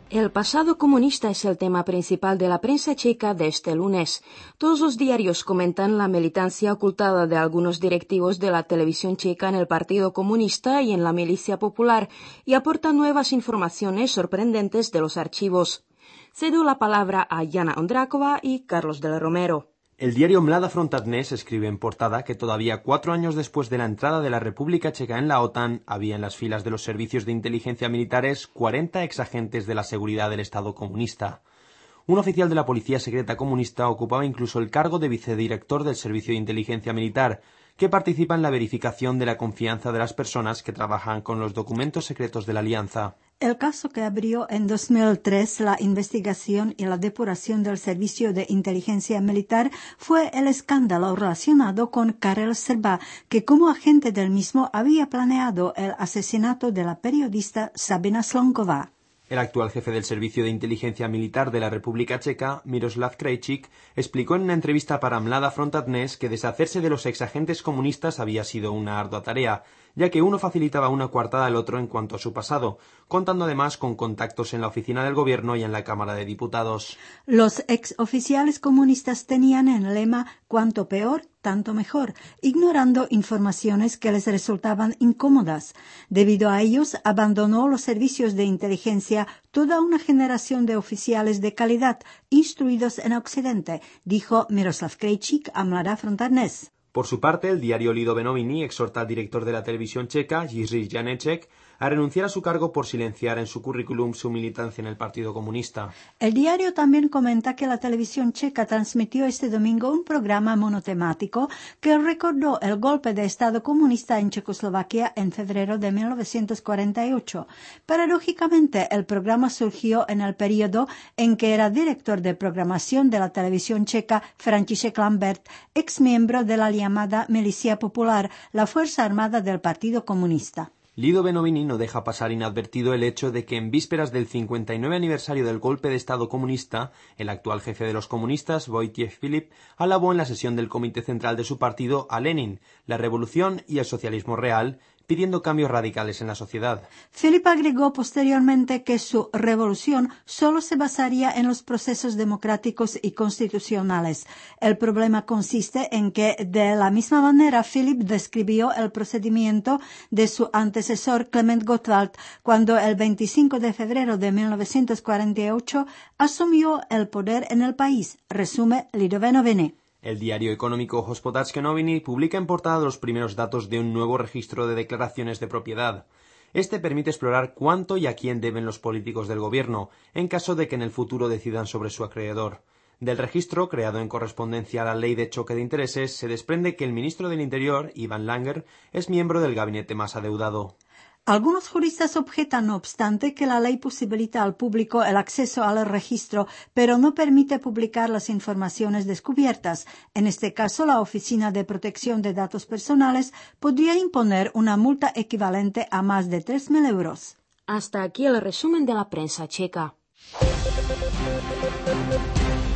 El pasado comunista es el tema principal de la prensa checa de este lunes. Todos los diarios comentan la militancia ocultada de algunos directivos de la televisión checa en el Partido Comunista y en la Milicia Popular y aportan nuevas informaciones sorprendentes de los archivos. Cedo la palabra a Jana Ondrakova y Carlos del Romero. El diario Mlada Frontadnes escribe en portada que todavía 4 años después de la entrada de la República Checa en la OTAN, había en las filas de los servicios de inteligencia militares 40 exagentes de la seguridad del Estado comunista. Un oficial de la Policía Secreta Comunista ocupaba incluso el cargo de vicedirector del Servicio de Inteligencia Militar, que participa en la verificación de la confianza de las personas que trabajan con los documentos secretos de la Alianza. El caso que abrió en 2003 la investigación y la depuración del Servicio de Inteligencia Militar fue el escándalo relacionado con Karel Srba, que como agente del mismo había planeado el asesinato de la periodista Sabina Slonková. El actual jefe del Servicio de Inteligencia Militar de la República Checa, Miroslav Krajčík, explicó en una entrevista para Mlada Frontadnes que deshacerse de los exagentes comunistas había sido una ardua tarea, ya que uno facilitaba una coartada al otro en cuanto a su pasado, contando además con contactos en la oficina del gobierno y en la Cámara de Diputados. Los exoficiales comunistas tenían el lema «cuanto peor, tanto mejor», ignorando informaciones que les resultaban incómodas. Debido a ellos, abandonó los servicios de inteligencia toda una generación de oficiales de calidad instruidos en Occidente, dijo Miroslav Krajčík a Mlada Frontadnes. Por su parte, el diario Lidové Noviny exhorta al director de la televisión checa, Jiří Janeček, a renunciar a su cargo por silenciar en su currículum su militancia en el Partido Comunista. El diario también comenta que la televisión checa transmitió este domingo un programa monotemático que recordó el golpe de Estado comunista en Checoslovaquia en febrero de 1948. Paradójicamente, el programa surgió en el periodo en que era director de programación de la televisión checa František Lambert, exmiembro de la llamada Milicia Popular, la fuerza armada del Partido Comunista. Lidové Noviny no deja pasar inadvertido el hecho de que en vísperas del 59 aniversario del golpe de Estado comunista, el actual jefe de los comunistas, Wojciech Filip, alabó en la sesión del Comité Central de su partido a Lenin, la revolución y el socialismo real, pidiendo cambios radicales en la sociedad. Filip agregó posteriormente que su revolución solo se basaría en los procesos democráticos y constitucionales. El problema consiste en que, de la misma manera, Filip describió el procedimiento de su antecesor Klement Gottwald cuando el 25 de febrero de 1948 asumió el poder en el país, resume Lidové Noviny. El diario económico Hospodářské noviny publica en portada los primeros datos de un nuevo registro de declaraciones de propiedad. Este permite explorar cuánto y a quién deben los políticos del gobierno, en caso de que en el futuro decidan sobre su acreedor. Del registro, creado en correspondencia a la Ley de Choque de Intereses, se desprende que el ministro del Interior, Ivan Langer, es miembro del gabinete más adeudado. Algunos juristas objetan, no obstante, que la ley posibilita al público el acceso al registro, pero no permite publicar las informaciones descubiertas. En este caso, la Oficina de Protección de Datos Personales podría imponer una multa equivalente a más de 3.000 euros. Hasta aquí el resumen de la prensa checa.